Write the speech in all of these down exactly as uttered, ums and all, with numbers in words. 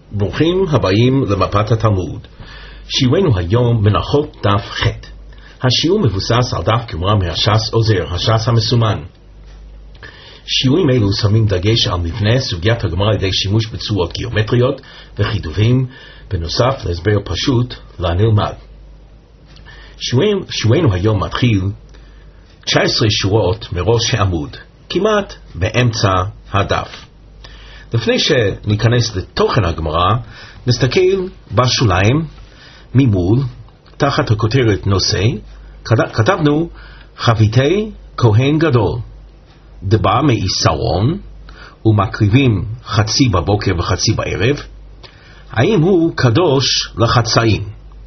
ברוכים הבאים למפת התלמוד. שיעורנו היום מנחות דף ח'. השיעור מבוסס על דף גמרא מהש"ס עוזר, הש"ס המסומן. שיעורים אלו שמים דגש על מבנה סוגיית הגמרא על ידי שימוש בצורות גיאומטריות וחידובים, בנוסף להסבר פשוט לנלמד. שיעורנו היום מתחיל תשע עשרה שורות מראש העמוד, כמעט באמצע הדף. לפני שניכנס לתוכן הגמרא, נסתכל בשוליים ממול, תחת הכותרת נושא, כתבנו חביתי כהן גדול, דבא מעיסרון, ומקריבים חצי בבוקר וחצי בערב, האם הוא קדוש לחצאים?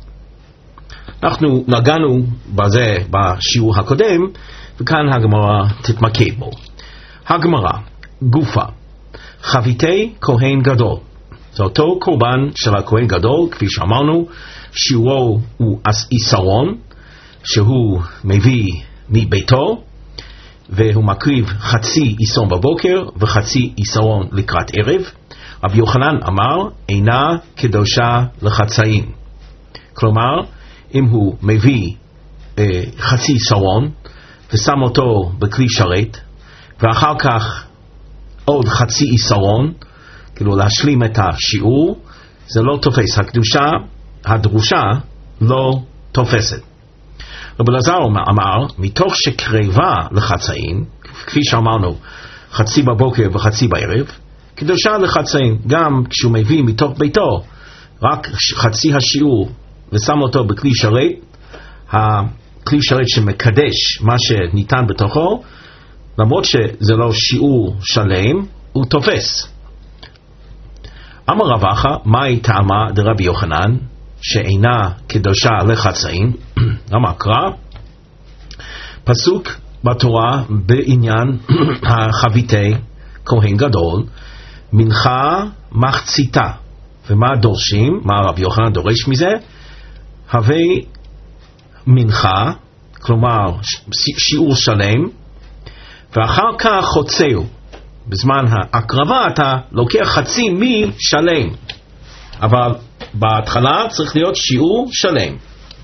אנחנו נגענו בזה בשיעור הקודם, וכאן הגמרא תתמקד בו. הגמרא, גופה, חביתי כהן גדול, זה אותו קורבן של הכהן גדול, כפי שאמרנו, שיעורו הוא עיסרון, שהוא מביא מביתו, והוא מקריב חצי עיסרון בבוקר וחצי עיסרון לקראת ערב. רבי יוחנן אמר, אינה קדושה לחצאים. כלומר, אם הוא מביא אה, חצי עיסרון ושם אותו בכלי שרת, ואחר כך עוד חצי עיסרון, כאילו להשלים את השיעור, זה לא תופס. הקדושה הדרושה לא תופסת. רבי אלעזר אמר, מתוך שקרבה לחצאים, כפי שאמרנו, חצי בבוקר וחצי בערב, קדושה לחצאים, גם כשהוא מביא מתוך ביתו, רק חצי השיעור, ושם אותו בכלי שרת, הכלי שרת שמקדש מה שניתן בתוכו, למרות שזה לא שיעור שלם, הוא תופס. אמר רב אחא, מהי טעמה דרבי יוחנן, שאינה קדושה לחצאים? למה קרא? פסוק בתורה בעניין החביתי כהן גדול, מנחה מחציתה. ומה דורשים? מה רבי יוחנן דורש מזה? הווה מנחה, כלומר שיעור שלם, ואחר כך חוצהו. בזמן ההקרבה אתה לוקח חצי משלם, אבל בהתחלה צריך להיות שיעור שלם.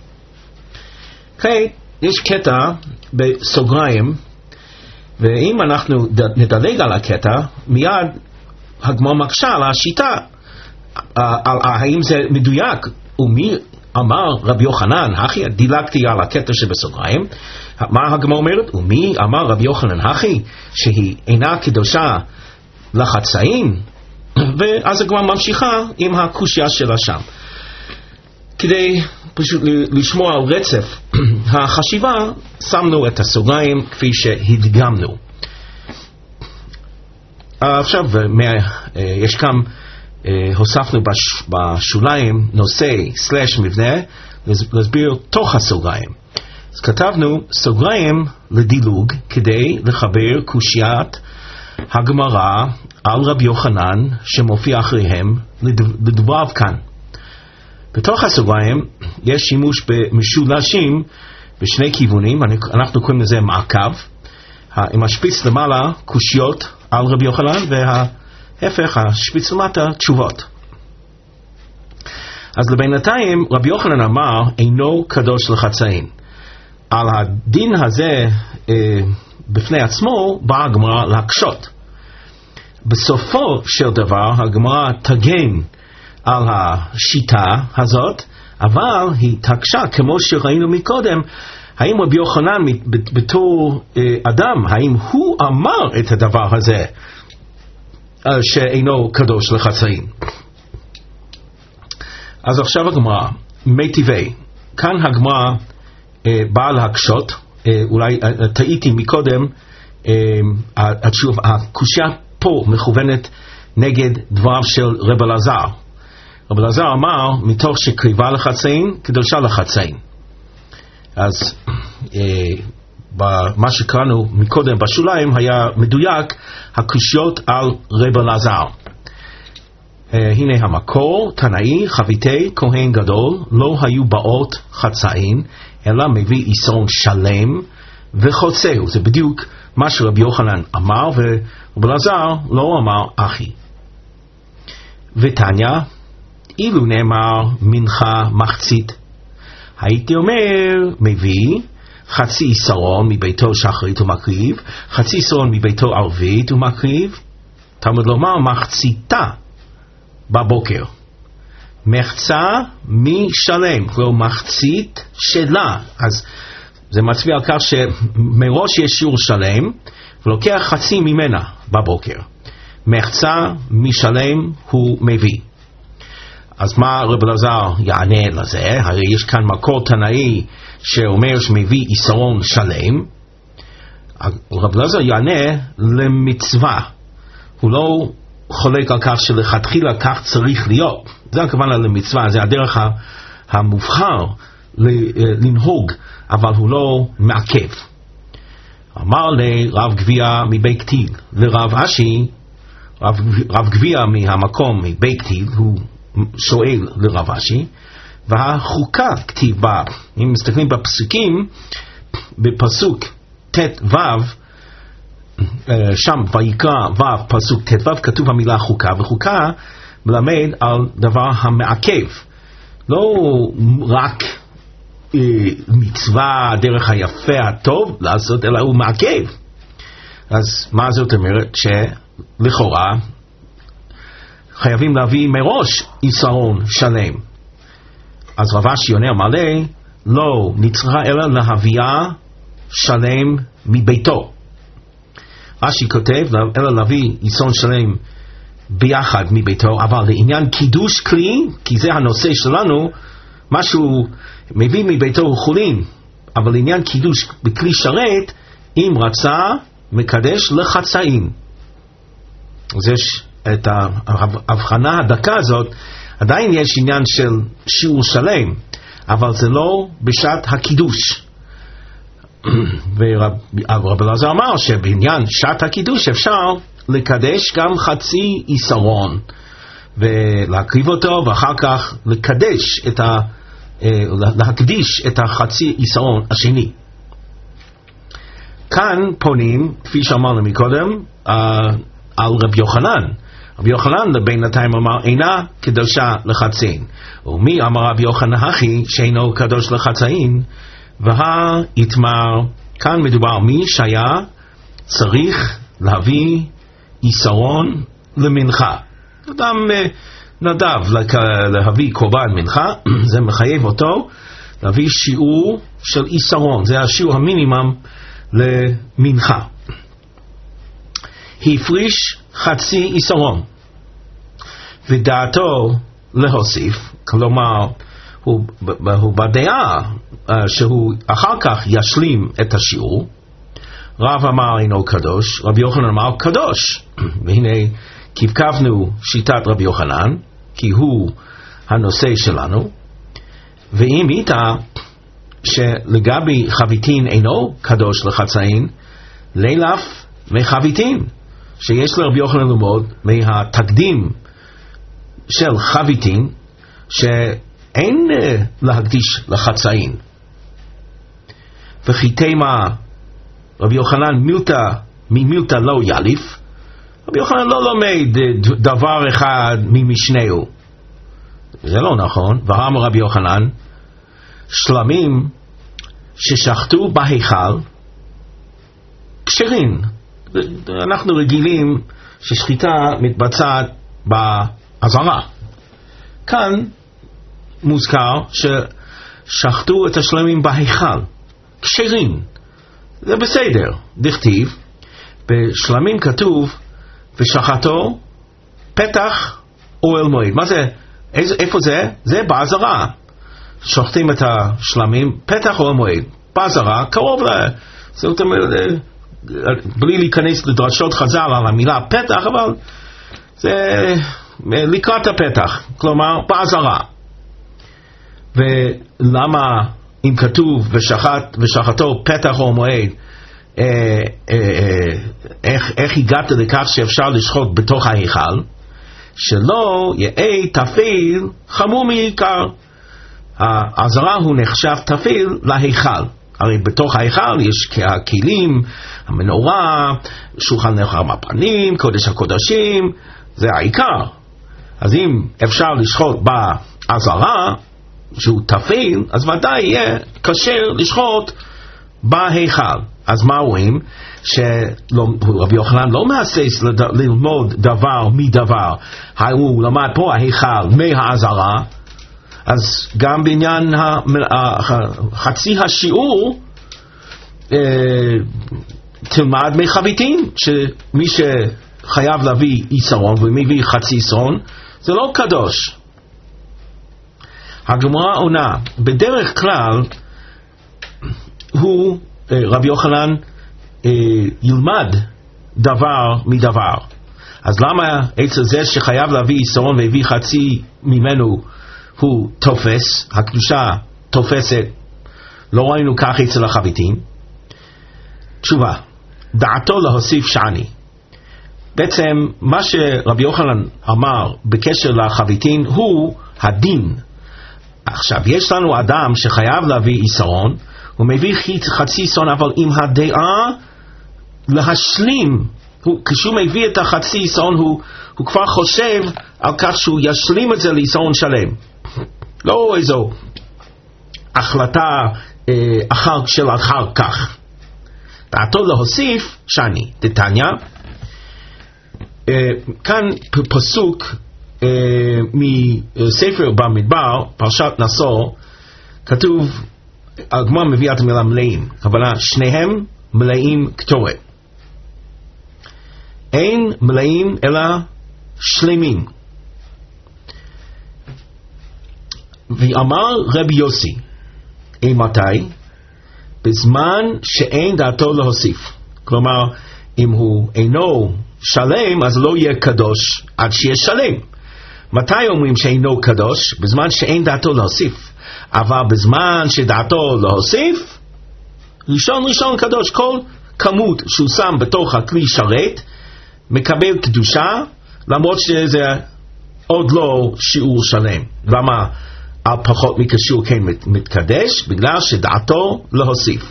כעת יש קטע בסוגריים, ואם אנחנו נדלג על הקטע, מיד הגמרא מקשה על השיטה, על האם זה מדויק, ומי אמר רבי יוחנן, הכי דילגתי על הקטע שבסוגריים, מה הגמרא אומרת? ומי אמר רבי יוחנן הכי, שהיא אינה קדושה לחצאים? ואז הגמרא ממשיכה עם הקושיה שלה שם. כדי פשוט לשמוע על רצף החשיבה, שמנו את הסוגריים כפי שהדגמנו. עכשיו יש כאן, הוספנו בשוליים נושא סלש מבנה, להסביר תוך הסוגריים. אז כתבנו סוגריים לדילוג כדי לחבר קושיית הגמרא על רבי יוחנן שמופיע אחריהם לדבריו כאן. בתוך הסוגריים יש שימוש במשולשים בשני כיוונים, אנחנו קוראים לזה מעקב, עם השפיץ למעלה קושיות על רבי יוחנן, וההפך, השפיץ למטה תשובות. אז לבינתיים רבי יוחנן אמר אינו קדוש לחצאים. על הדין הזה אה, בפני עצמו באה הגמרא להקשות. בסופו של דבר הגמרא תגן על השיטה הזאת, אבל היא תקשה, כמו שראינו מקודם, האם רבי יוחנן בתור אה, אדם, האם הוא אמר את הדבר הזה אה, שאינו קדוש לחצאים. אז עכשיו הגמרא מיטיבי, כאן הגמרא באה להקשות, אולי טעיתי מקודם, הקושיה פה מכוונת נגד דבריו של רב אלעזר. רב אלעזר אמר, מתוך שקריבה לחצאים, קדושה לחצאים. אז מה שקראנו מקודם בשוליים היה מדויק הקושיות על רב אלעזר. הנה המקור, תנאי, חביתי כהן גדול, לא היו באות חצאים, אלא מביא עיסרון שלם וחוצהו. זה בדיוק מה שרבי יוחנן אמר, ורבי אלעזר לא אמר אחי. ותניא, אילו נאמר מנחה מחצית, הייתי אומר מביא חצי יסרון מביתו שחרית ומקריב, חצי יסרון מביתו ערבית ומקריב, תלמוד לומר מחציתה בבוקר. מחצה משלם, כלומר מחצית שלה. אז זה מצביע על כך שמראש יש שיעור שלם, ולוקח חצי ממנה בבוקר. מחצה משלם הוא מביא. אז מה רב אלעזר יענה לזה? הרי יש כאן מקור תנאי שאומר שמביא יסרון שלם. רב אלעזר יענה למצווה. הוא לא חולק על כך שלכתחילה כך צריך להיות. זה הכוונה למצווה, זה הדרך המובחר לנהוג, אבל הוא לא מעכב. אמר לרב גביע מבית כתיב, לרב אשי, רב, רב גביע מהמקום מבית כתיב, הוא שואל לרב אשי, והחוקה כתיב בה, אם מסתכלים בפסוקים, בפסוק ת' ו', שם ויקרא ו' פסוק ת' ו' כתוב המילה חוקה, וחוקה מלמד על דבר המעכב, לא רק אה, מצווה דרך היפה הטוב לעשות, אלא הוא מעכב. אז מה זאת אומרת? שלכאורה חייבים להביא מראש יסרון שלם. אז רב אשי עונה מלא, לא נצטרך אלא להביאה שלם מביתו. רש"י כותב, אלא להביא יסרון שלם ביחד מביתו, אבל לעניין קידוש כלי, כי זה הנושא שלנו, משהו מביא מביתו הוא חולין, אבל לעניין קידוש בכלי שרת, אם רצה מקדש לחצאים. אז יש את ההבחנה הדקה הזאת, עדיין יש עניין של שיעור שלם, אבל זה לא בשעת הקידוש. ורב אלעזר אמר שבעניין שעת הקידוש אפשר לקדש גם חצי יסרון ולהקריב אותו, ואחר כך לקדש את ה, להקדיש את החצי יסרון השני. כאן פונים, כפי שאמרנו מקודם, על רב יוחנן. רב יוחנן בינתיים אמר אינה קדושה לחצאין, ומי אמר רב יוחנן הכי שאינו קדוש לחצאין? והאיתמר, כאן מדובר מי שהיה צריך להביא יסרון למנחה. אדם נדב להביא קורבן מנחה, זה מחייב אותו להביא שיעור של יסרון, זה השיעור המינימום למנחה. הפריש חצי יסרון ודעתו להוסיף, כלומר הוא, הוא בדעה uh, שהוא אחר כך ישלים את השיעור. רב אמר אינו קדוש, רבי יוחנן אמר קדוש, והנה קבקבנו שיטת רבי יוחנן, כי הוא הנושא שלנו. ואם איתה שלגבי חביתין אינו קדוש לחצאין, לילף מחביתין, שיש לרבי יוחנן ללמוד מהתקדים של חביתין, שאין להקדיש לחצאין. וכי תימה רבי יוחנן מילתא ממילתא לא יליף, רבי יוחנן לא לומד דבר אחד ממשנהו, זה לא נכון. ואמר רבי יוחנן שלמים ששחטו בהיכל כשרים. אנחנו רגילים ששחיטה מתבצעת בעזרה, כאן מוזכר ששחטו את השלמים בהיכל כשרים, זה בסדר. דכתיב בשלמים כתוב ושחטו פתח אוהל מועד. מה זה? איזה, איפה זה? זה בעזרה. שוחטים את השלמים פתח אוהל מועד בעזרה, קרוב ל... זאת אומרת, בלי להיכנס לדרשות חז"ל על המילה פתח, אבל זה לקראת הפתח, כלומר בעזרה. ולמה אם כתוב ושחט, ושחטו פתח אוהל מועד, אה, אה, אה, איך, איך הגעת לכך שאפשר לשחוט בתוך ההיכל? שלא יהיה תפיל חמור מעיקר. העזרה הוא נחשב תפיל להיכל. הרי בתוך ההיכל יש הכלים, המנורה, שולחן נחר מפנים, קודש הקודשים, זה העיקר. אז אם אפשר לשחוט בעזרה, שהוא תפיל, אז ודאי יהיה קשר לשחוט בהיכל. אז מה רואים? שרבי יוחנן לא מהסס ללמוד דבר מדבר. הוא למד פה ההיכל מהעזרה, אז גם בעניין חצי השיעור תלמד מחביתין, שמי שחייב להביא יסרון ומביא חצי יסרון זה לא קדוש. הגמרא עונה, בדרך כלל הוא, רבי יוחנן, ילמד דבר מדבר. אז למה אצל זה שחייב להביא יסרון והביא חצי ממנו הוא תופס, הקדושה תופסת, לא ראינו כך אצל החביתין? תשובה, דעתו להוסיף שעני. בעצם מה שרבי יוחנן אמר בקשר לחביתין הוא הדין. עכשיו, יש לנו אדם שחייב להביא יסרון, הוא מביא חצי יסרון, אבל עם הדעה להשלים, הוא, כשהוא מביא את החצי יסרון, הוא, הוא כבר חושב על כך שהוא ישלים את זה ליסרון שלם. לא איזו החלטה אה, אחר של אחר כך. דעתו להוסיף שאני, דתניא, אה, כאן פסוק אה, מספר במדבר, פרשת נשוא, כתוב, הגמרא מביאה את המילה מלאים, הכוונה שניהם מלאים קטורת. אין מלאים אלא שלמים. ואמר רבי יוסי, אימתי? בזמן שאין דעתו להוסיף. כלומר, אם הוא אינו שלם, אז לא יהיה קדוש עד שיהיה שלם. מתי אומרים שאינו קדוש? בזמן שאין דעתו להוסיף. אבל בזמן שדעתו להוסיף, ראשון ראשון קדוש. כל כמות שהוא שם בתוך הכלי שרת מקבל קדושה, למרות שזה עוד לא שיעור שלם. למה על פחות מכשיעור כן מתקדש? בגלל שדעתו להוסיף.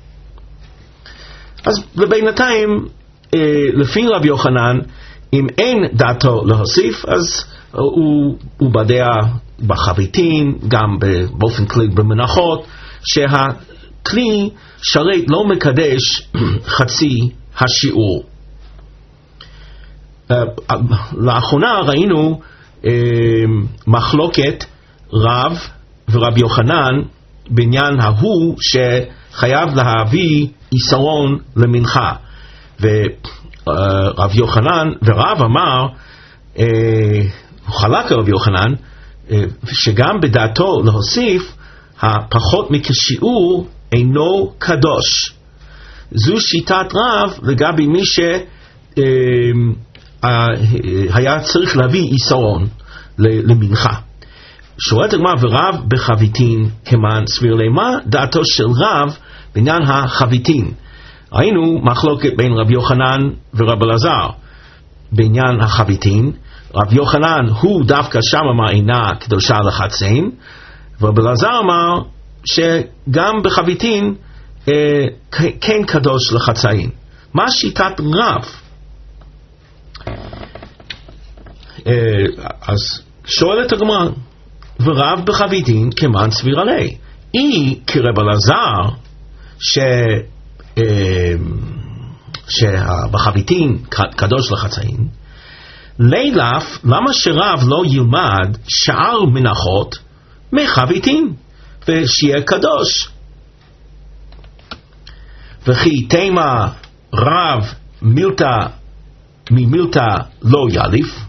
אז בינתיים, לפי רבי יוחנן, אם אין דעתו להוסיף, אז הוא, הוא בדעה בחביתין, גם באופן כללי במנחות, שהכלי שרת לא מקדש חצי השיעור. לאחרונה ראינו מחלוקת רב ורבי יוחנן בעניין ההוא שחייב להביא יסרון למנחה. ורב יוחנן ורב אמר, הוא חלק רבי יוחנן, שגם בדעתו להוסיף הפחות מכשיעור אינו קדוש. זו שיטת רב לגבי מי שהיה צריך להביא יסרון למנחה. שואלת הגמרא, ורב בחביתין כמן סביר למה דעתו של רב בעניין החביתין? ראינו מחלוקת בין רבי יוחנן ורב אלעזר בעניין החביתין. רב יוחנן הוא דווקא שם אמר אינה קדושה לחצאין, ורב אלעזר אמר שגם בחביתין אה, כן קדוש לחצאין. מה שיטת רב? אה, אז שואלת הגמרא, ורב בחביתין כמן סביר עלי. היא כרב אלעזר ש... שבחביתין קדוש לחצאין, לילף, למה שרב לא ילמד שאר מנחות מחביתין ושיהיה קדוש? וכי תימה רב מילתא ממילתא לא יליף,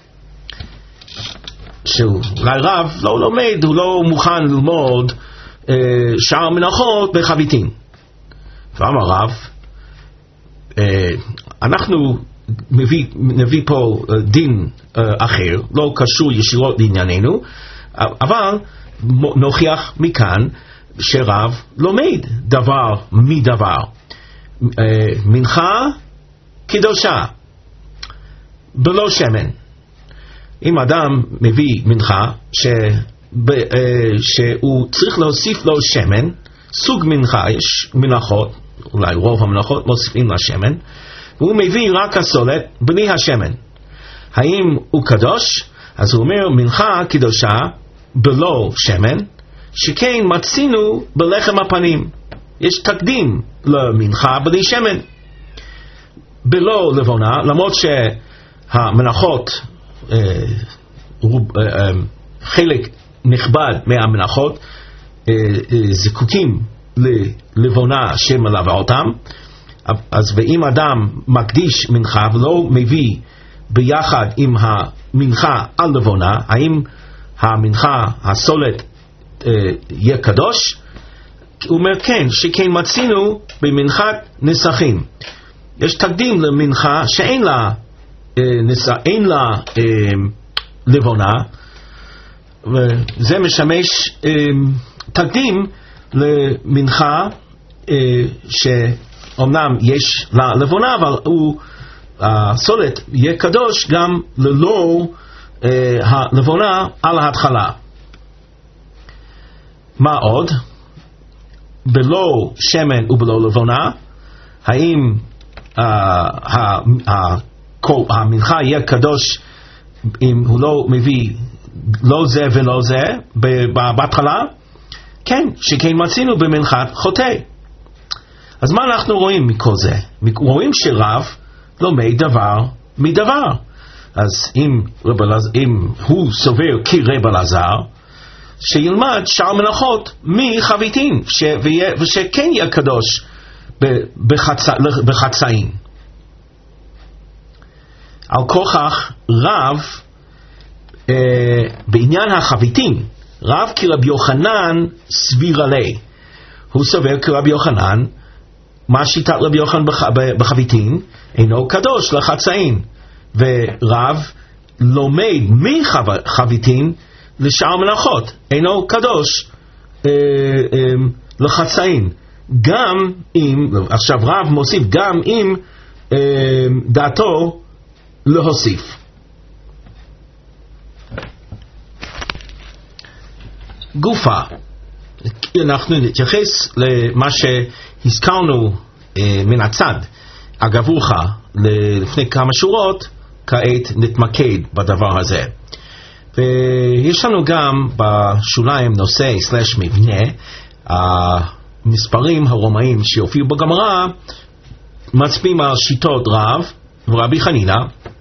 שאולי רב לא לומד, הוא לא מוכן ללמוד אה, שאר מנחות בחביתין. ואמר רב, אה, אנחנו מביא, נביא פה אה, דין אה, אחר, לא קשור ישירות לענייננו, אבל נוכיח מכאן שרב לומד דבר מדבר. אה, מנחה קדושה בלא שמן. אם אדם מביא מנחה ש, ב, אה, שהוא צריך להוסיף לו שמן, סוג מנחה, יש מנחות, אולי רוב המנחות מוסיפים לה שמן, והוא מביא רק הסולת בלי השמן. האם הוא קדוש? אז הוא אומר, מנחה קדושה בלא שמן, שכן מצינו בלחם הפנים. יש תקדים למנחה בלי שמן. בלא לבונה, למרות שהמנחות, אה, רוב, אה, חלק נכבד מהמנחות אה, אה, זקוקים ללבונה שמלווה אותם, אז ואם אדם מקדיש מנחה ולא מביא ביחד עם המנחה על לבונה, האם המנחה, הסולת, אה, יהיה קדוש? הוא אומר כן, שכן מצינו במנחת נסכים. יש תקדים למנחה שאין לה, אה, נס... אין לה אה, לבונה, וזה משמש אה, תקדים למנחה אה, שאומנם יש לה לבונה, אבל הוא, הסולת יהיה קדוש גם ללא אה, הלבונה על ההתחלה. מה עוד? בלא שמן ובלא לבונה, האם המנחה יהיה קדוש אם הוא לא מביא לא זה ולא זה בהתחלה? כן, שכן מצינו במנחת חוטא. אז מה אנחנו רואים מכל זה? רואים שרב לומד דבר מדבר. אז אם, אם הוא סובר כרב אלעזר, שילמד שאר מנחות מחביתין, ש, ושכן יהיה קדוש בחצ, בחצאים. על כוכך רב אה, בעניין החביתין, רב כרבי יוחנן סביר עלי. הוא סובר כרבי יוחנן, מה שיטת רבי יוחנן בח, בחביתין אינו קדוש לחצאים, ורב לומד מחביתין לשאר מנחות אינו קדוש אה, אה, לחצאים, גם אם, עכשיו רב מוסיף גם אם אה, דעתו להוסיף. גופה, אנחנו נתייחס למה שהזכרנו אה, מן הצד אגבוך לפני כמה שורות, כעת נתמקד בדבר הזה. ויש לנו גם בשוליים נושא סלש מבנה, המספרים הרומאים שיופיעו בגמרא מצביעים על שיטות רב ורבי חנינא,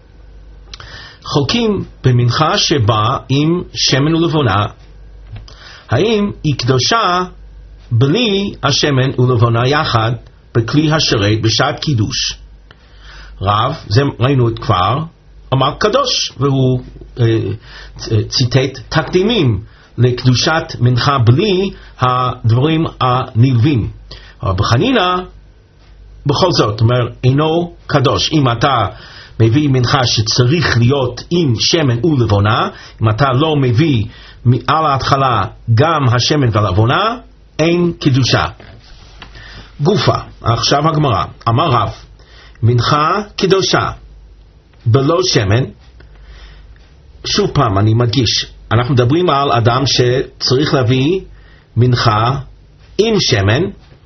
חולקים במנחה שבא עם שמן ולבונה, האם היא קדושה בלי השמן ולבונה יחד בכלי השרת בשעת קידוש. רב, זה ראינו את כבר, אמר קדוש, והוא אה, ציטט תקדימים לקדושת מנחה בלי הדברים הנלווים. אבל בחנינא בכל זאת אומר אינו קדוש. אם אתה מביא מנחה שצריך להיות עם שמן ולבונה, אם אתה לא מביא על ההתחלה גם השמן והלבונה, אין קדושה. גופה, עכשיו הגמרא, אמר רב, מנחה קדושה בלא שמן. שוב פעם אני מדגיש, אנחנו מדברים על אדם שצריך להביא מנחה עם שמן,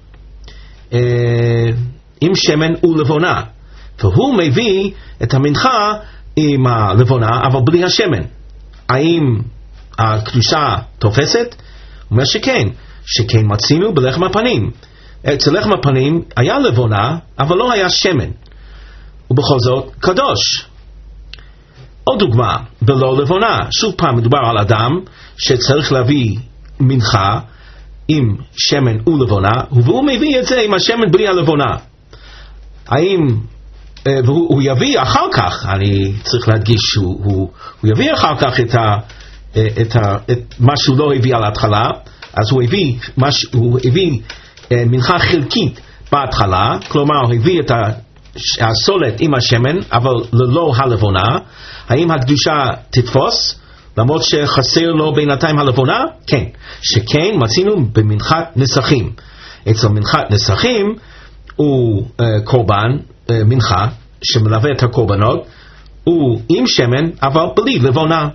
אה, עם שמן ולבונה, והוא מביא את המנחה עם הלבונה אבל בלי השמן. האם הקדושה תופסת? הוא אומר שכן, שכן מצינו בלחם הפנים. אצל לחם הפנים היה לבונה אבל לא היה שמן, ובכל זאת קדוש. עוד דוגמה, בלא לבונה, שוב פעם מדובר על אדם שצריך להביא מנחה עם שמן ולבונה, והוא מביא את זה עם השמן בלי הלבונה. האם והוא הוא יביא אחר כך, אני צריך להדגיש שהוא הוא, הוא יביא אחר כך את, ה, את, ה, את מה שהוא לא הביא על ההתחלה, אז הוא הביא, מש, הוא הביא מנחה חלקית בהתחלה, כלומר הוא הביא את הסולת עם השמן אבל ללא הלבונה. האם הקדושה תתפוס למרות שחסר לו בינתיים הלבונה? כן, שכן מצינו במנחת נסכים. אצל מנחת נסכים הוא uh, קורבן uh, מנחה שמלווה את הקורבנות, הוא עם שמן אבל בלי לבונה.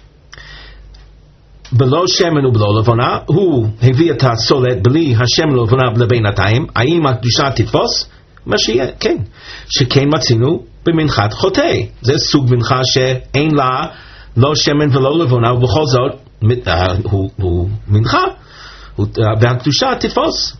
בלא שמן ובלא לבונה, הוא הביא את הסולת בלי השמן ולבונה לבינתיים. האם הקדושה תתפוס? מה שיהיה, כן, שכן מצינו במנחת חוטא. זה סוג מנחה שאין לה לא שמן ולא לבונה, ובכל זאת הוא, הוא מנחה, והקדושה תתפוס.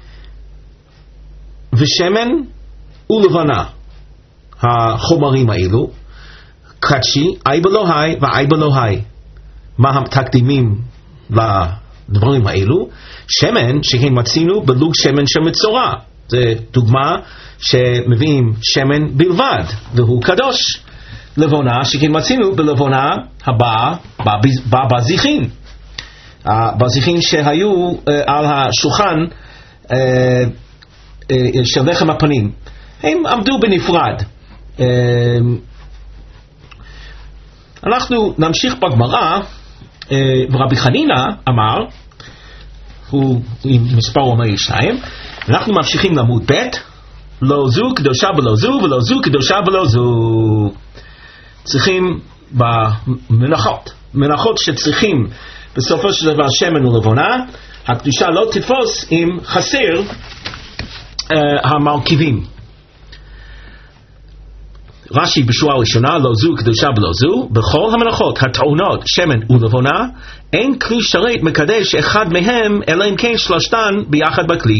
ושמן ולבונה, החומרים האלו, קדשי, אי בלוהי ואי בלוהי. מה התקדימים לדברים האלו? שמן שכן מצינו בלוג שמן של מצורע. זה דוגמה שמביאים שמן בלבד, והוא קדוש. לבונה שכן מצינו בלבונה הבאה בזיכין. בזיכין שהיו על השולחן של לחם הפנים. הם עמדו בנפרד. אנחנו נמשיך בגמרא, ורבי חנינא אמר, הוא עם מספר אומרי שניים, אנחנו ממשיכים לעמוד ב', לא זו קדושה ולא זו, ולא זו קדושה ולא זו. צריכים במנחות, מנחות שצריכים בסופו של דבר שמן ולבונה, הקדושה לא תתפוס אם חסר uh, המרכיבים. רש"י בשורה הראשונה, לא זו קדושה ולא זו, בכל המנחות הטעונות שמן ולבונה, אין כלי שרת מקדש אחד מהם, אלא אם כן שלושתן ביחד בכלי.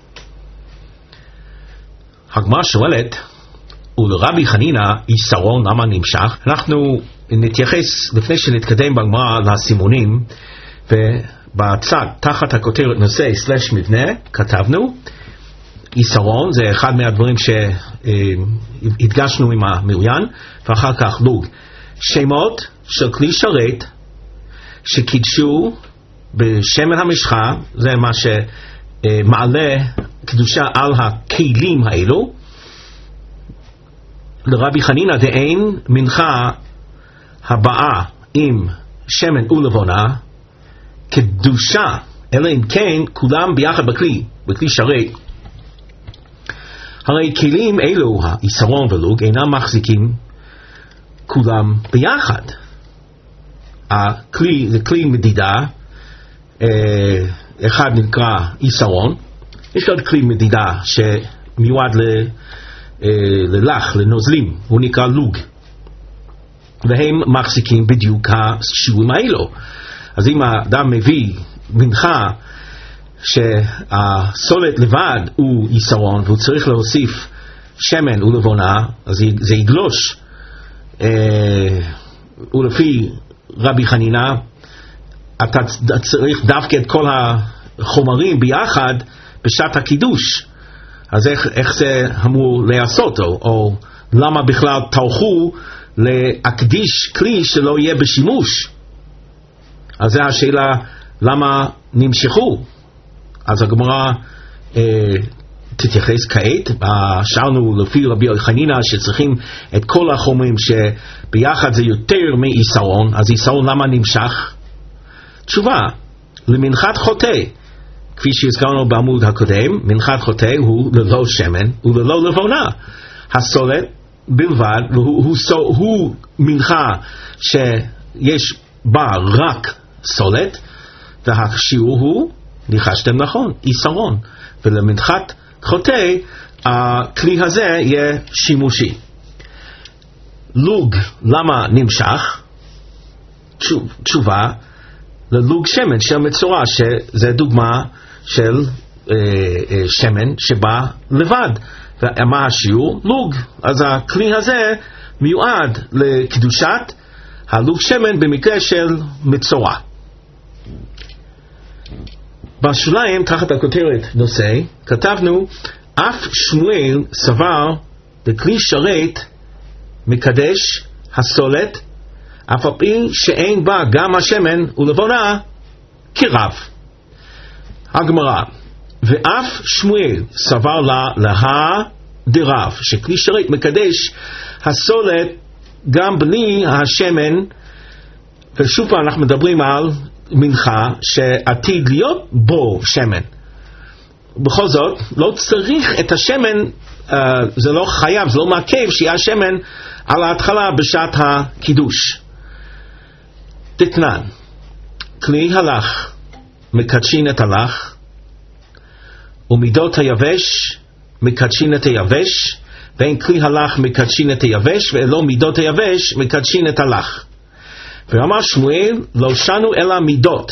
הגמרא שואלת, ולרבי חנינא יסרון למה נמשך? אנחנו נתייחס לפני שנתקדם בגמרא לסימונים, ובצד תחת הכותרת נושא סלש מבנה כתבנו יסרון, זה אחד מהדברים שהדגשנו עם המריין, ואחר כך לוג. שמות של כלי שרת שקידשו בשמן המשחה, זה מה שמעלה קדושה על הכלים האלו. לרבי חנינא דאין מנחה הבאה עם שמן ולבונה קדושה, אלא אם כן כולם ביחד בכלי, בכלי שרת. הרי כלים אלו, היסרון ולוג, אינם מחזיקים כולם ביחד. הכלי, זה כלי מדידה, אחד נקרא יסרון, יש עוד כלי מדידה שמיועד ל, ללח, לנוזלים, הוא נקרא לוג, והם מחזיקים בדיוק השיעורים האלו. אז אם האדם מביא מנחה שהסולת לבד הוא יסרון והוא צריך להוסיף שמן ולבונה, אז זה יגלוש. אה, ולפי רבי חנינא אתה צריך דווקא את כל החומרים ביחד בשעת הקידוש. אז איך, איך זה אמור לעשות, או, או למה בכלל טרחו להקדיש כלי שלא יהיה בשימוש? אז זו השאלה, למה נמשכו? אז הגמרא אה, תתייחס כעת. שאלנו לפי רבי חנינא שצריכים את כל החומרים שביחד זה יותר מיסרון, אז יסרון למה נמשך? תשובה, למנחת חוטא, כפי שהזכרנו בעמוד הקודם, מנחת חוטא הוא ללא שמן וללא לבונה, הסולת בלבד, והוא הוא, הוא, הוא מנחה שיש בה רק סולת, והשיעור הוא, ניחשתם נכון, יסרון, ולמנחת חוטא הכלי הזה יהיה שימושי. לוג למה נמשך? תשובה, ללוג שמן של מצורע, שזה דוגמה של אה, אה, שמן שבא לבד. ומה השיעור? לוג. אז הכלי הזה מיועד לקדושת הלוג שמן במקרה של מצורע. בשוליים תחת הכותרת נושא כתבנו, אף שמואל סבר בכלי שרת מקדש הסולת, אף על פי שאין בה גם השמן ולבונה כרב. הגמרא, ואף שמואל סבר לה לה דרב, שכלי שרת מקדש הסולת גם בלי השמן. ושוב פעם אנחנו מדברים על מנחה שעתיד להיות בו שמן. בכל זאת לא צריך את השמן, uh, זה לא חייב, זה לא מעכב שיהיה שמן על ההתחלה בשעת הקידוש. תתנן, כלי הלך מקדשין את הלך, ומידות היבש מקדשין את היבש, ואין כלי הלך מקדשין את היבש, ואלו מידות היבש מקדשין את הלך. ואמר שמואל, לא שנו אלא מידות.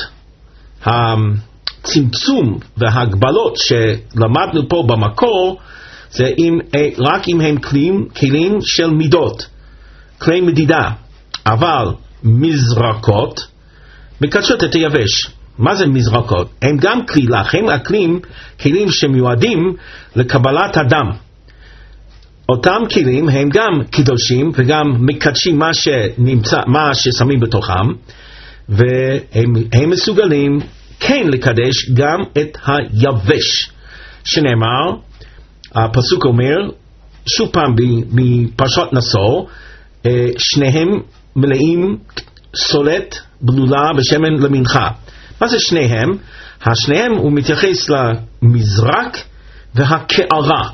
הצמצום וההגבלות שלמדנו פה במקור, זה אם, רק אם הם כלים, כלים של מידות, כלי מדידה. אבל מזרקות מקדשות את היבש. מה זה מזרקות? הם גם כלי לך, הם הכלים, כלים שמיועדים לקבלת הדם. אותם כלים הם גם קדושים וגם מקדשים מה שנמצא, מה ששמים בתוכם, והם הם מסוגלים כן לקדש גם את היבש. שנאמר, הפסוק אומר, שוב פעם מפרשת נשוא, שניהם מלאים סולת בלולה בשמן למנחה. מה זה שניהם? השניהם הוא מתייחס למזרק והקערה.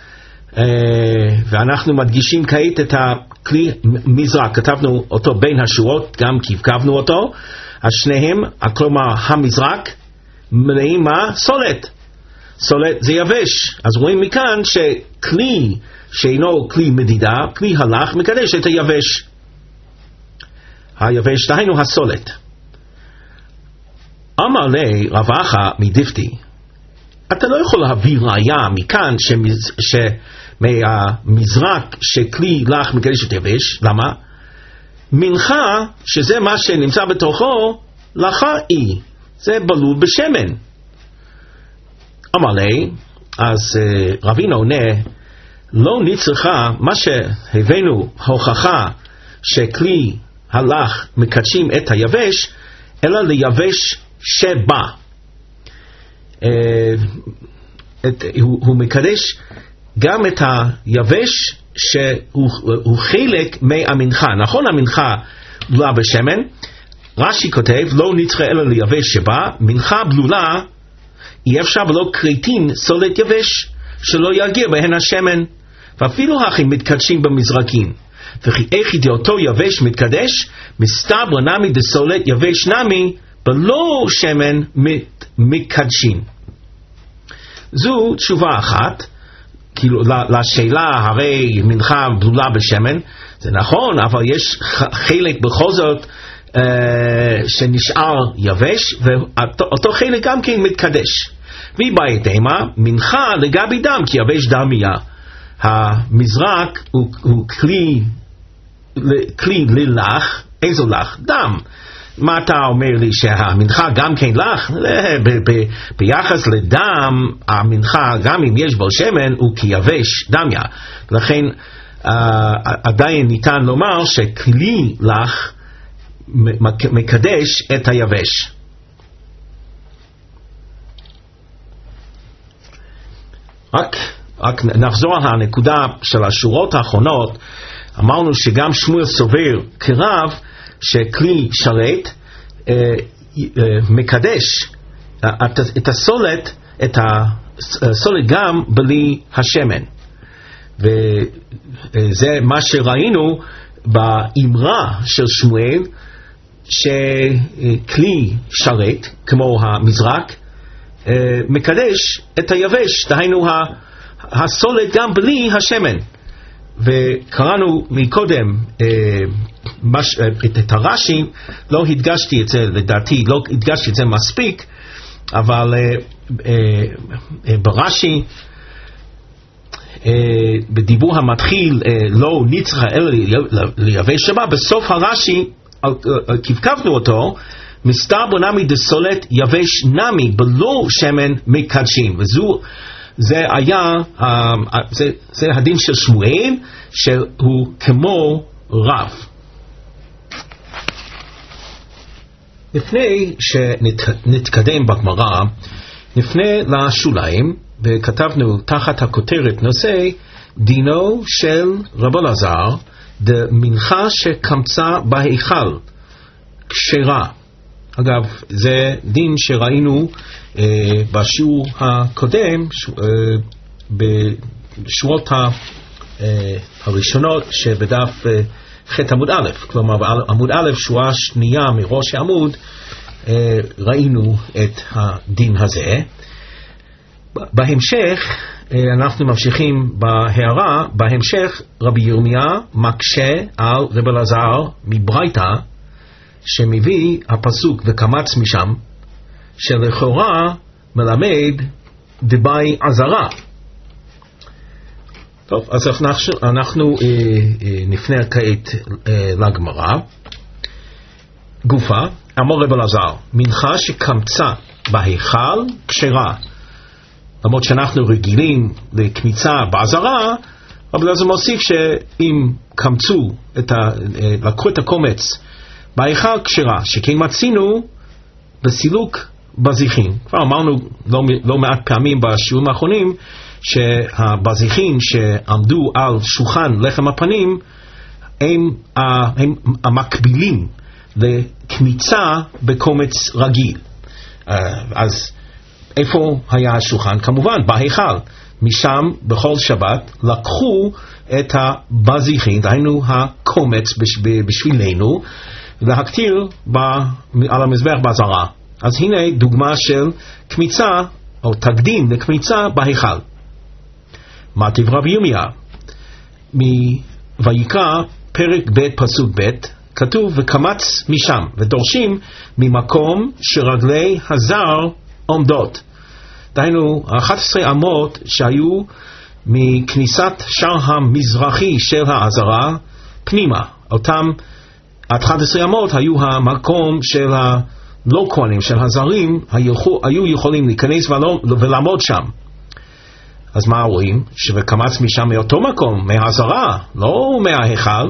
ואנחנו מדגישים כעת את הכלי מזרק, כתבנו אותו בין השורות, גם כבקבנו אותו. השניהם, כלומר המזרק, מלאים מה? סולת. סולת זה יבש. אז רואים מכאן שכלי שאינו כלי מדידה, כלי הלך, מקדש את היבש. היבש, דהיינו הסולת. אמר לי רב אחא מדיפתי, אתה לא יכול להביא ראיה מכאן שמז... שמהמזרק שכלי לך מקדש את היבש. למה? מנחה, שזה מה שנמצא בתוכו, לך היא. זה בלול בשמן. אמר לי, אז uh, רבינו עונה, לא נצטרכה מה שהבאנו הוכחה שכלי הלך מקדשים את היבש, אלא ליבש שבא. Uh, את, הוא, הוא מקדש גם את היבש שהוא חלק מהמנחה. נכון, המנחה בלולה בשמן. רש"י כותב, לא נצטרך אלא ליבש שבא, מנחה בלולה, אי אפשר ולא קריטין סולת יבש, שלא יגיע בהן השמן. ואפילו הכי מתקדשים במזרקים. וכי איך ידי אותו יבש מתקדש, מסתבר נמי דסולת יבש נמי, בלא שמן מת, מקדשים. זו תשובה אחת, כאילו לשאלה הרי מנחה בלולה בשמן, זה נכון, אבל יש חלק בכל זאת אה, שנשאר יבש, ואותו חלק גם כן מתקדש. והיא באה תימה, מנחה לגבי דם, כי יבש דם יהיה. המזרק הוא, הוא כלי, כלי ללך, איזו לך? דם. מה אתה אומר לי שהמנחה גם כן לך? ב- ב- ביחס לדם, המנחה גם אם יש בו שמן הוא כיבש דמיה. לכן uh, עדיין ניתן לומר שכלי לך מקדש את היבש. רק, רק נחזור על הנקודה של השורות האחרונות. אמרנו שגם שמואל סובר כרב שכלי שרת אה, אה, מקדש את, את הסולת, את הסולת גם בלי השמן. וזה מה שראינו באמרה של שמואל, שכלי שרת כמו המזרק אה, מקדש את היבש, דהיינו הסולת גם בלי השמן. וקראנו מקודם אה, מש, אה, את, את הרש"י, לא הדגשתי את זה, לדעתי לא הדגשתי את זה מספיק, אבל אה, אה, אה, ברש"י אה, בדיבור המתחיל אה, לא נצטרך אלא ליבש שבא, בסוף הרש"י אה, אה, כבקבנו אותו, מסתבר נמי דסולת יבש נמי בלא שמן מקדשים. וזו זה היה, זה, זה הדין של שמואל, שהוא כמו רב. לפני שנתקדם בגמרא, נפנה לשוליים, וכתבנו תחת הכותרת נושא, דינו של רב אלעזר, דמנחה שקמצה בהיכל, כשרה. אגב, זה דין שראינו אה, בשיעור הקודם, ש, אה, בשורות ה, אה, הראשונות שבדף אה, ח' עמוד א', כלומר בעמוד א', שורה שנייה מראש העמוד, אה, ראינו את הדין הזה. בהמשך, אה, אנחנו ממשיכים בהערה, בהמשך רבי ירמיה מקשה על רב אלעזר מברייתא, שמביא הפסוק וקמץ משם, שלכאורה מלמד דבאי עזרה. טוב, אז אנחנו, אנחנו אה, אה, נפנה כעת אה, לגמרא. גופה, אמר רב אלעזר, מנחה שקמצה בהיכל כשרה. למרות שאנחנו רגילים לקמיצה בעזרה, אבל זה מוסיף שאם קמצו, את ה, לקחו את הקומץ בהיכל כשרה, שכן מצינו בסילוק בזיחין. כבר אמרנו לא, לא מעט פעמים בשיעורים האחרונים, שהבזיחין שעמדו על שולחן לחם הפנים, הם, הם המקבילים לקמיצה בקומץ רגיל. אז איפה היה השולחן? כמובן בהיכל. משם בכל שבת לקחו את הבזיחין, דהיינו הקומץ בשבילנו, להקטיר על המזבח בעזרה. אז הנה דוגמה של קמיצה, או תקדים לקמיצה בהיכל. מטיב רבי ירמיה, מויקרא פרק ב' פסוק ב', כתוב וקמץ משם, ודורשים ממקום שרגלי הזר עומדות. דהיינו, אחת עשרה אמות שהיו מכניסת שער המזרחי של העזרה פנימה. אותם אחת עשרה אמות היו המקום של הלא כהנים, של הזרים, היו, היו יכולים להיכנס ולעמוד שם. אז מה רואים? שווקמץ משם מאותו מקום, מהעזרה, לא מההיכל.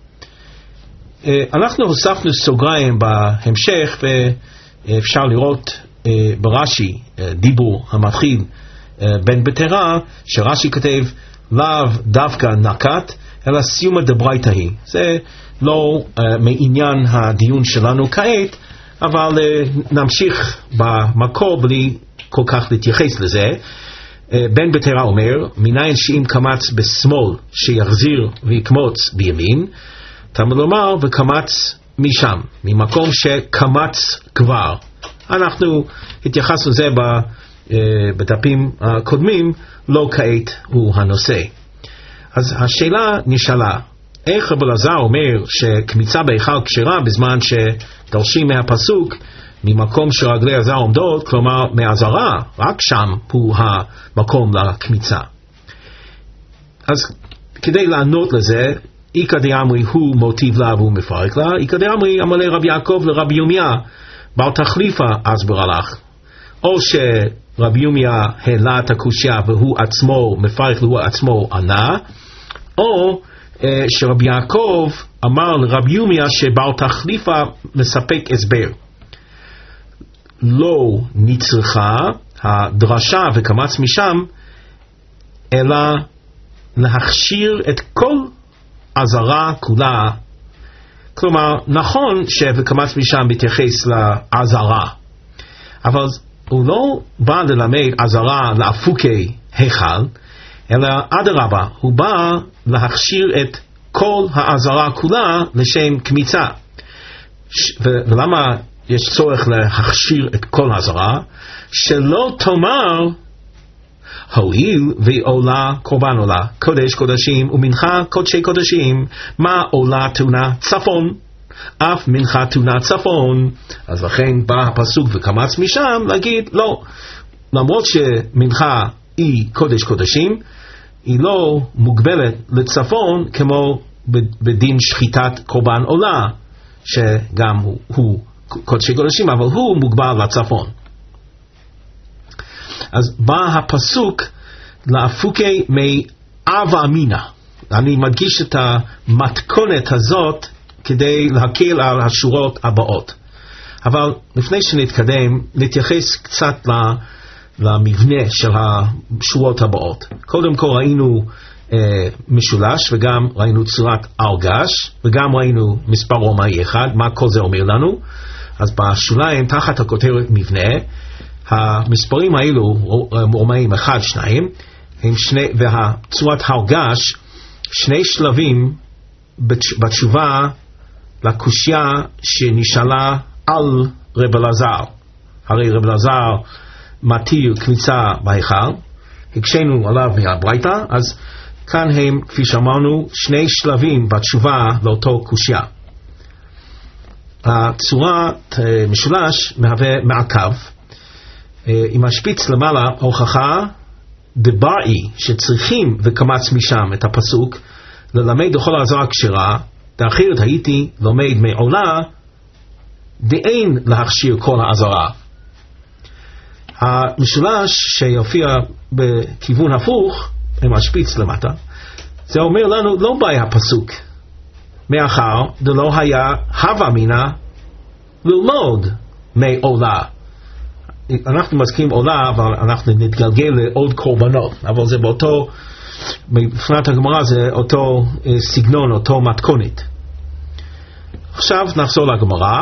אנחנו הוספנו סוגריים בהמשך, ואפשר לראות ברש"י דיבור המתחיל בן בתרה, שרש"י כתב לאו דווקא נקט, אלא סיומא דברייתא היא. זה לא מעניין הדיון שלנו כעת, אבל נמשיך במקור בלי כל כך להתייחס לזה. בן בתרה אומר, מניין שאם קמץ בשמאל שיחזיר ויקמוץ בימין, תלמוד לומר וקמץ משם, ממקום שקמץ כבר. אנחנו התייחסנו לזה בדפים הקודמים, לא כעת הוא הנושא. אז השאלה נשאלה, איך רב אלעזר אומר שקמיצה בהיכל כשרה בזמן שדורשים מהפסוק ממקום שרגלי הזר עומדות, כלומר מהעזרה, רק שם הוא המקום לקמיצה. אז כדי לענות לזה, איקא דאמרי הוא מוטיב לה והוא מפרק לה, איקא דאמרי אמר לרב יעקב לרבי ירמיה, בר תחליפה אסבר לך, או שרבי ירמיה העלה את הקושיה והוא עצמו מפרק לו עצמו ענה, או אה, שרבי יעקב אמר לרבי ירמיה שבר תחליפה מספק הסבר. לא נצרכה הדרשה וקמץ משם, אלא להכשיר את כל עזרה כולה. כלומר, נכון שווקמץ משם מתייחס לעזרה, אבל הוא לא בא ללמד עזרה לאפוקי היכל, אלא אדרבה, הוא בא להכשיר את כל העזרה כולה לשם קמיצה. ולמה יש צורך להכשיר את כל העזרה? שלא תאמר הואיל ועולה קורבן עולה קודש קודשים ומנחה קודשי קודשים, מה עולה טעונה צפון, אף מנחה טעונה צפון. אז לכן בא הפסוק וקמץ משם להגיד לא, למרות שמנחה היא קודש קודשים, היא לא מוגבלת לצפון כמו בדין שחיטת קורבן עולה, שגם הוא, הוא קודשי קודשים, אבל הוא מוגבל לצפון. אז בא הפסוק לאפוקי מאבה אמינה. אני מדגיש את המתכונת הזאת כדי להקל על השורות הבאות. אבל לפני שנתקדם, נתייחס קצת למבנה של השורות הבאות. קודם כל ראינו אה, משולש, וגם ראינו צורת ארגש, וגם ראינו מספר רומאי אחד. מה כל זה אומר לנו? אז בשוליים, תחת הכותרת מבנה, המספרים האלו, רומאים אחד, שניים, הם שני, והצורת הרגש, שני שלבים בתשובה לקושיה שנשאלה על רב אלעזר. הרי רב אלעזר מתיר קמיצה בהיכל, הקשינו עליו מהברייתא, אז כאן הם, כפי שאמרנו, שני שלבים בתשובה לאותו קושיה. הצורת משולש מהווה מעקב, עם השפיץ למעלה הוכחה דבראי שצריכים וקמץ משם את הפסוק ללמד לכל העזרה כשרה, דאחרת הייתי לומד מעולה דאין להכשיר כל העזרה. המשולש שיופיע בכיוון הפוך עם השפיץ למטה, זה אומר לנו לא בעיה הפסוק, מאחר דלא היה הווה מינה ללמוד מעולה. אנחנו מזכירים עולה, אבל אנחנו נתגלגל לעוד קורבנות, אבל זה באותו, מבחינת הגמרא זה אותו סגנון, אותו מתכונת. עכשיו נחזור לגמרא.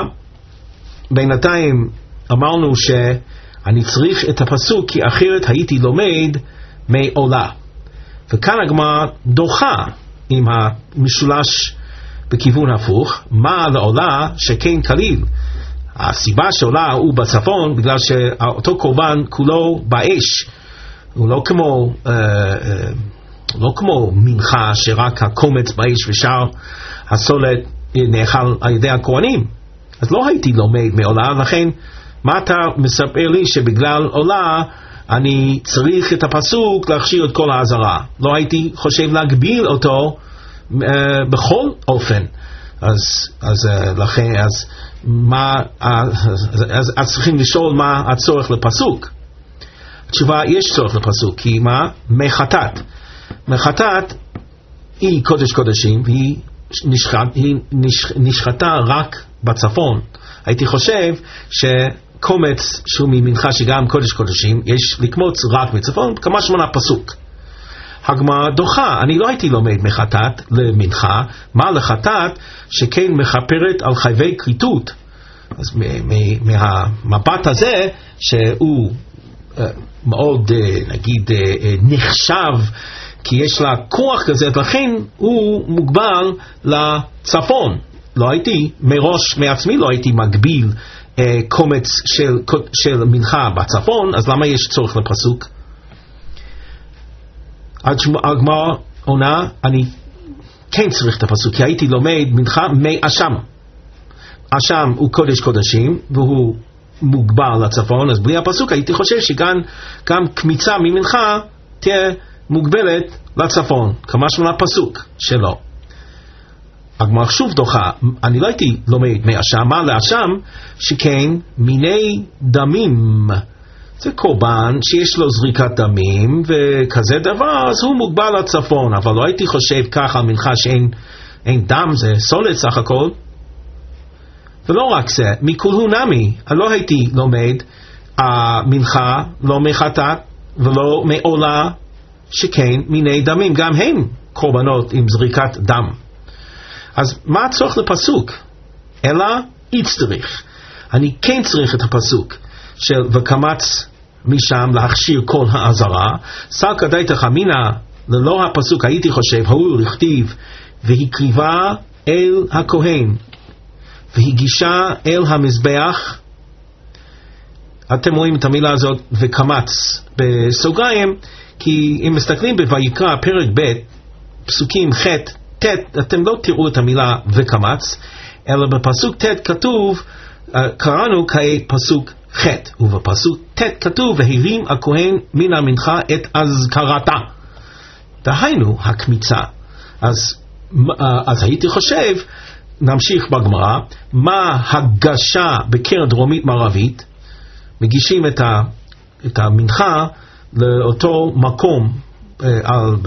בינתיים אמרנו שאני צריך את הפסוק כי אחרת הייתי לומד מעולה, וכאן הגמרא דוחה עם המשולש בכיוון הפוך, מה לעולה שכן כליל. הסיבה שעולה הוא בצפון בגלל שאותו קורבן כולו באש, הוא לא כמו אה, אה, לא כמו מנחה שרק הקומץ באש ושאר הסולת נאכל על ידי הכהנים. אז לא הייתי לומד מעולה, לכן מה אתה מספר לי שבגלל עולה אני צריך את הפסוק להכשיר את כל העזרה? לא הייתי חושב להגביל אותו uh, בכל אופן. אז, אז uh, לכן אז מה אז, אז, אז צריכים לשאול מה הצורך לפסוק. התשובה, יש צורך לפסוק, כי מה? מחטאת. מחטאת היא קודש קודשים, והיא נשחט, היא נש, נשחטה רק בצפון. הייתי חושב שקומץ שהוא ממנחה שגם קודש קודשים יש לקמוץ רק מצפון, כמה שמונה פסוק. הגמרא דוחה, אני לא הייתי לומד מחטאת למנחה, מה לחטאת שכן מחפרת על חייבי כריתות. אז מהמבט הזה שהוא מאוד נגיד נחשב כי יש לה כוח כזה, לכן הוא מוגבל לצפון. לא הייתי מראש מעצמי לא הייתי מגביל אה, קומץ של, של מנחה בצפון, אז למה יש צורך לפסוק? הגמרא עונה, אני כן צריך את הפסוק, כי הייתי לומד מנחה מאשם. אשם הוא קודש קודשים והוא מוגבל לצפון, אז בלי הפסוק הייתי חושב שגם גם קמיצה ממנחה תהיה מוגבלת לצפון, כמה שמונה פסוק שלו. הגמרא שוב דוחה, אני לא הייתי לומד מאשם, מה לאשם שכן מיני דמים, זה קורבן שיש לו זריקת דמים וכזה דבר, אז הוא מוגבל לצפון, אבל לא הייתי חושב ככה מנחה שאין אין דם, זה סולת סך הכל. ולא רק זה, מכולהו נמי, אני לא הייתי לומד המנחה לא מחטאת ולא מעולה שכן מיני דמים, גם הם קורבנות עם זריקת דם. אז מה הצורך לפסוק? אלא יצטריך. אני כן צריך את הפסוק של וקמץ משם להכשיר כל העזרה. סלקא דייתך אמינא, ללא הפסוק הייתי חושב, הוא לכתיב והקריבה אל הכהן והגישה אל המזבח. אתם רואים את המילה הזאת וקמץ בסוגריים, כי אם מסתכלים בויקרא פרק ב' פסוקים ח' ת', אתם לא תראו את המילה וקמץ, אלא בפסוק ת' כתוב, קראנו כעת פסוק ח', ובפסוק ת' כתוב והרים הכהן מן המנחה את אזכרתה, דהיינו הקמיצה. אז, אז הייתי חושב, נמשיך בגמרא, מה הגשה בקרן דרומית מערבית, מגישים את, ה, את המנחה לאותו מקום על,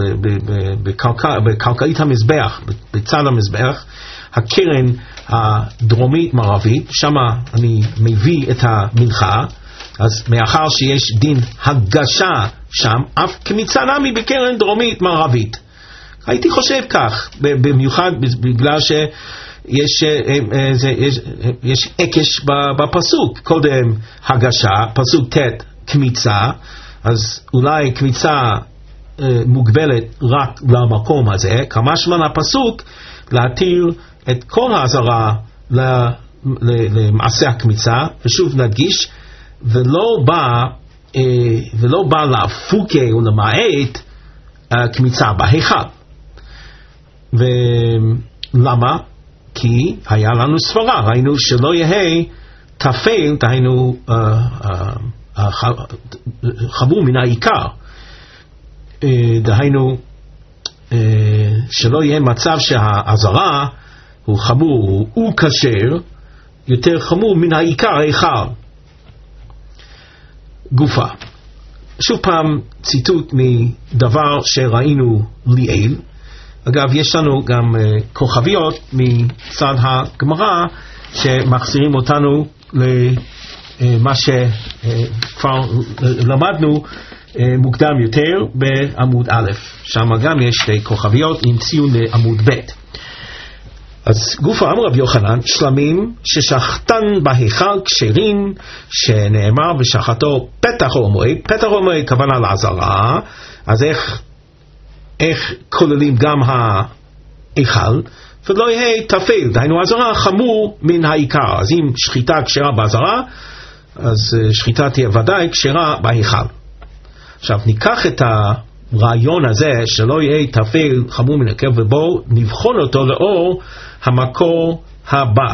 בקרקעית המזבח, בצד המזבח, הקרן הדרומית מערבית, שם אני מביא את המנחה. אז מאחר שיש דין הגשה שם, אף קמיצה נמי בקרן דרומית מערבית. הייתי חושב כך, במיוחד בגלל שיש יש, יש עקש בפסוק, קודם הגשה, פסוק ת' קמיצה, אז אולי קמיצה מוגבלת רק למקום הזה, כמה שמן הפסוק להתיר את כל העזרה למעשה הקמיצה, ושוב נדגיש, ולא בא ולא בא להפוקה או למעט קמיצה בהיכל. ולמה? כי היה לנו סברה, ראינו שלא יהיה תפל, דהיינו חמור מן העיקר, דהיינו שלא יהיה מצב שהעזרה הוא חמור, הוא כשר, יותר חמור מן העיקר האיכר. גופה. שוב פעם ציטוט מדבר שראינו לעיל. אגב, יש לנו גם uh, כוכביות מצד הגמרא שמחזירים אותנו למה שכבר uh, למדנו uh, מוקדם יותר בעמוד א'. שם גם יש שתי כוכביות עם ציון לעמוד ב'. אז גופה אמר רבי יוחנן, שלמים ששחטן בהיכל כשרים, שנאמר בשחטו פתח המועד, פתח המועד כוונה לעזרה, אז איך, איך כוללים גם ההיכל, ולא יהיה תפל, דהיינו עזרה חמור מן העיקר, אז אם שחיטה כשרה בעזרה, אז שחיטה תהיה ודאי כשרה בהיכל. עכשיו ניקח את הרעיון הזה שלא יהיה תפל חמור מן העיקר, ובואו נבחון אותו לאור המקור הבא.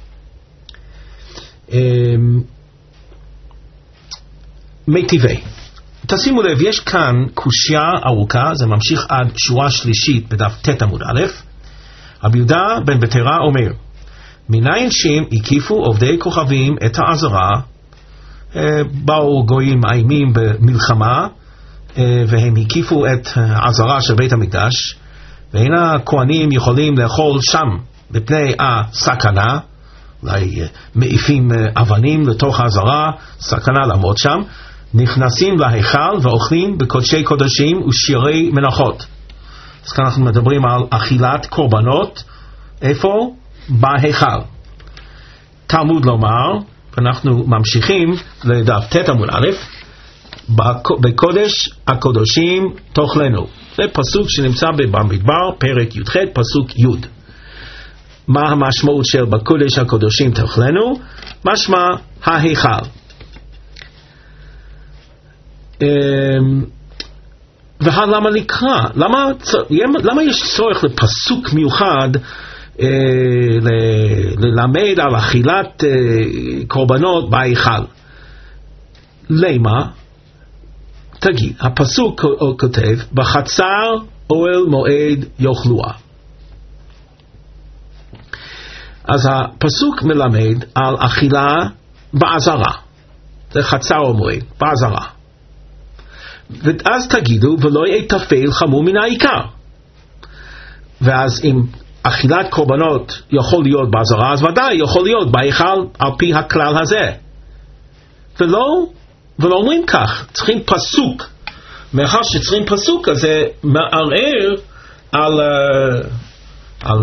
מיטיבי, תשימו לב, יש כאן קושיה ארוכה, זה ממשיך עד שורה שלישית בדף ת' עמוד א'. רבי יהודה בן בתרא אומר, מניין שהם הקיפו עובדי כוכבים את העזרה, באו גויים מאיימים במלחמה, והם הקיפו את העזרה של בית המקדש, ואין הכהנים יכולים לאכול שם בפני הסכנה, אולי מעיפים אבנים לתוך העזרה, סכנה לעמוד שם, נכנסים להיכל ואוכלים בקודשי קודשים ושירי מנחות. אז כאן אנחנו מדברים על אכילת קורבנות, איפה? בהיכל. תלמוד לומר, אנחנו ממשיכים לדף ת' עמוד א', בקודש הקודשים תאכלנו. זה פסוק שנמצא במדבר, פרק י"ח, פסוק י'. מה המשמעות של בקודש הקודשים תאכלנו? משמע ההיכל. ולמה לקרוא? למה, למה יש צורך לפסוק מיוחד ללמד על אכילת קורבנות בהיכל? למה? תגיד, הפסוק כותב, בחצר אוהל מועד יאכלוה. אז הפסוק מלמד על אכילה בעזרה. זה חצר אוהל מועד, בעזרה. ואז תגידו, ולא יהיה תפל חמור מן העיקר. ואז אם אכילת קורבנות יכול להיות בעזרה, אז ודאי יכול להיות בהיכל על פי הכלל הזה. ולא, ולא אומרים כך, צריכים פסוק. מאחר שצריכים פסוק, אז זה מערער על, על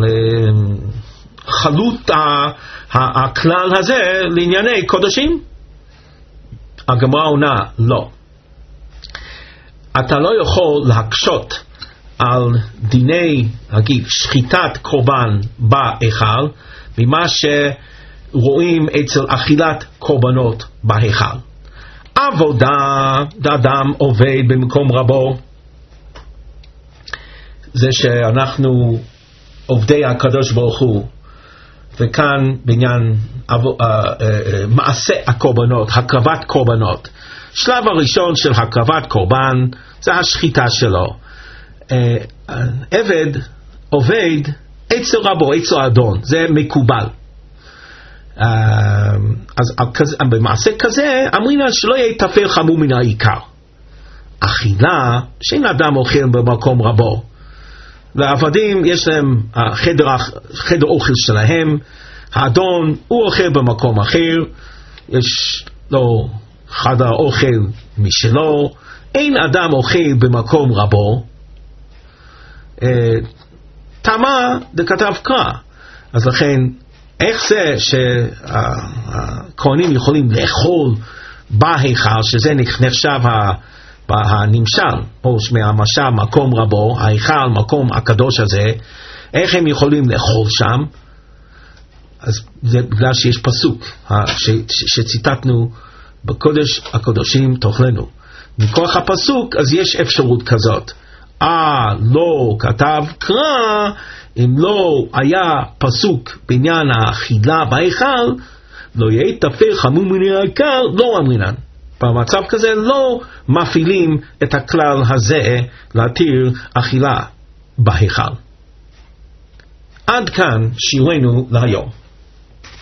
חלות הכלל הזה לענייני קודשים. הגמרא עונה, לא. אתה לא יכול להקשות על דיני, נגיד, שחיטת קורבן בהיכל, ממה שרואים אצל אכילת קורבנות בהיכל. עבודה, אדם עובד במקום רבו, זה שאנחנו עובדי הקדוש ברוך הוא, וכאן בעניין עבו, uh, uh, uh, מעשה הקורבנות, הקרבת קורבנות. שלב הראשון של הקרבת קורבן זה השחיטה שלו. Uh, uh, עבד עובד אצל רבו, אצל האדון, זה מקובל. Uh, אז uh, במעשה כזה אמרים שלא יהיה תפל חמור מן העיקר. אכילה שאין אדם אוכל במקום רבו, והעבדים יש להם חדר, חדר אוכל שלהם, האדון הוא אוכל במקום אחר, יש לו חדר אוכל משלו, אין אדם אוכל במקום רבו. תמה דכתב קרא. אז לכן איך זה שהכהנים יכולים לאכול בהיכל, שזה נחשב הנמשל, או מהמשל מקום רבו, ההיכל, מקום הקדוש הזה, איך הם יכולים לאכול שם? אז זה בגלל שיש פסוק ש, ש, שציטטנו, בקודש הקודשים תאכלנו. מכוח הפסוק אז יש אפשרות כזאת. אה, לא כתב קרא, אם לא היה פסוק בעניין האכילה בהיכל, לא יהיה תפר חמור מן העיקר, לא אמרינן. במצב כזה לא מפעילים את הכלל הזה להתיר אכילה בהיכל. עד כאן שיעורנו להיום.